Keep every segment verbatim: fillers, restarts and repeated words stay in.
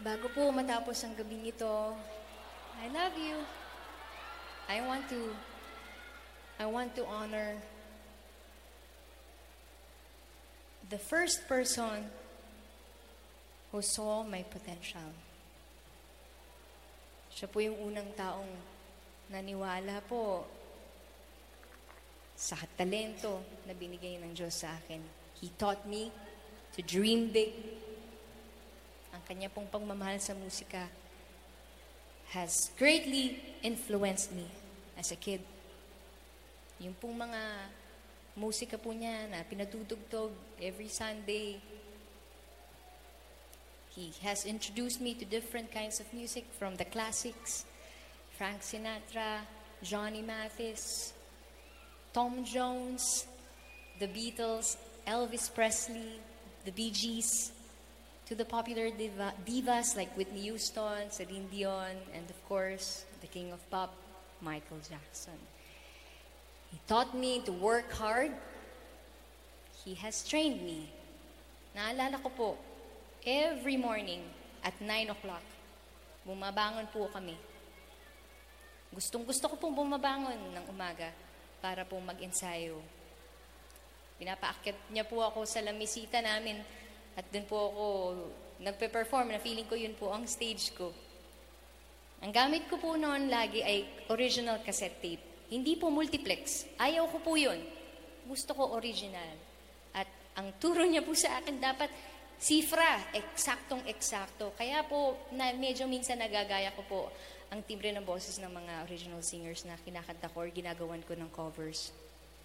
Bago po matapos ang gabing ito, I love you. I want to, I want to honor the first person who saw my potential. Siya po yung unang taong naniwala po sa talento na binigay ng Diyos sa akin. He taught me to dream big. Ang kanya pong pagmamahal sa musika has greatly influenced me as a kid. Yung pong mga musika po niya na pinatutugtog every Sunday. He has introduced me to different kinds of music, from the classics, Frank Sinatra, Johnny Mathis, Tom Jones, the Beatles, Elvis Presley, the Bee Gees, to the popular diva, divas like Whitney Houston, Celine Dion, and of course, the king of pop, Michael Jackson. He taught me to work hard. He has trained me. Naalala ko po, every morning at nine o'clock, bumabangon po kami. Gustong gusto ko pong bumabangon ng umaga para po mag-ensayo. Pinapaakyat niya po ako sa lamisita namin at dun po ako nagpe-perform na feeling ko yun po ang stage ko. Ang gamit ko po noon lagi ay original cassette tape. Hindi po multiplex. Ayaw ko po yun. Gusto ko original. At ang turo niya po sa akin dapat sifra, eksaktong-eksakto. Kaya po na medyo minsan nagagaya ko po ang timbre ng boses ng mga original singers na kinakanta ko or ginagawan ko ng covers.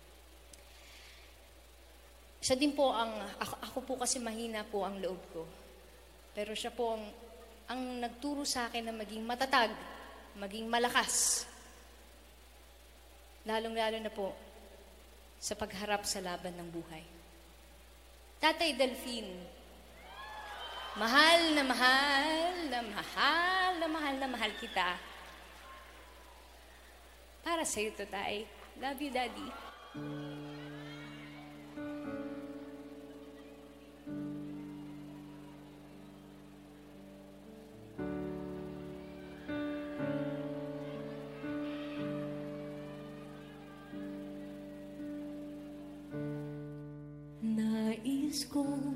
Siya din po ang, ako, ako po kasi mahina po ang loob ko. Pero siya po ang, ang nagturo sa akin na maging matatag, maging malakas. Lalong-lalo na po sa pagharap sa laban ng buhay. Tatay Delphine, mahal na mahal na mahal na mahal na mahal kita. Para sa'yo to, Tay. Love you, Daddy. Nais kong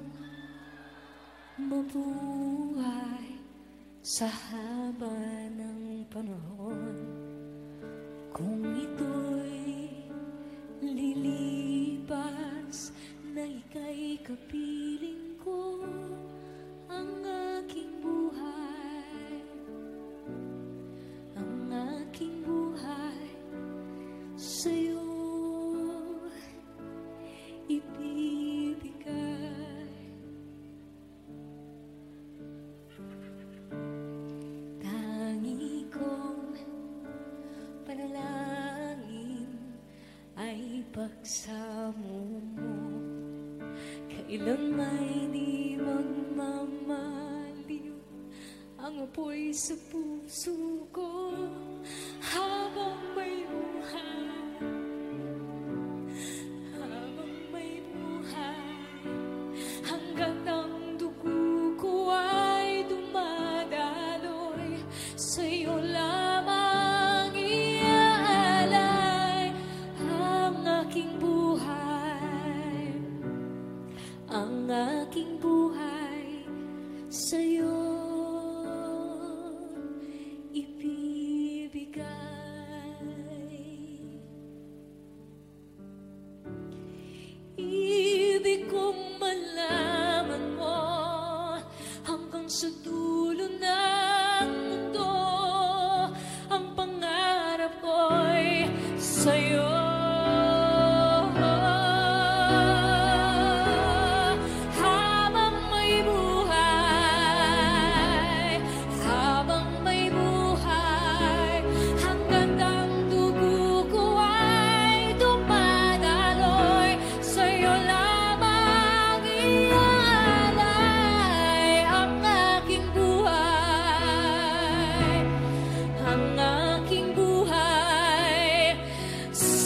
mabuhay sa haba ng panahon. Kung ito'y lilipas na ika'y kapiling ko, ang aking buhay, ang aking buhay sa'yo ibibigay. Tangi kong panalangin ay pagsamo mo, kailan may di magmamaliw ang apoy sa puso ko habang may buhay. Hanggat ang dugo ko ay dumadaloy, sa'yo lamang iaalay ang aking buhay, ang aking buhay sa'yo ibibigay. Ibig kong malaman mo hanggang sa dulo ng mundo, ang pangarap ko'y sa'yo. Habang may buhay, habang may buhay, hanggang ang dugo ko ay dumadaloy, sa'yo lamang iaalay ang aking buhay, ang aking buhay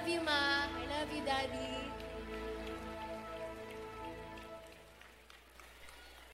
love you, Ma. I love you, Daddy.